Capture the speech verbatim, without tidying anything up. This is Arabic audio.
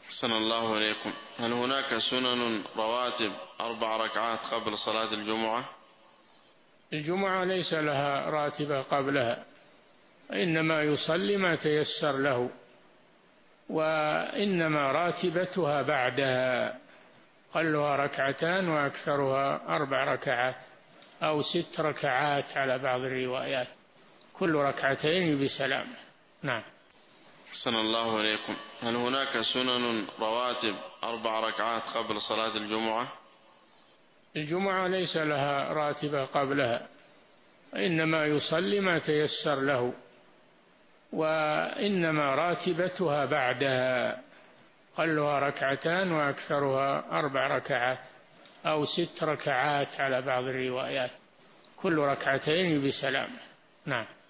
أحسن الله إليكم. هل هناك سنن رواتب أربع ركعات قبل صلاة الجمعة؟ الجمعة ليس لها راتبة قبلها، إنما يصلي ما تيسر له، وإنما راتبتها بعدها، قلها ركعتان وأكثرها أربع ركعات أو ست ركعات على بعض الروايات، كل ركعتين بسلام. نعم. أحسن الله إليكم. هل هناك سنن رواتب أربع ركعات قبل صلاة الجمعة؟ الجمعة ليس لها راتبة قبلها، إنما يصلي ما تيسر له، وإنما راتبتها بعدها، قلها ركعتان وأكثرها أربع ركعات أو ست ركعات على بعض الروايات، كل ركعتين بسلام. نعم.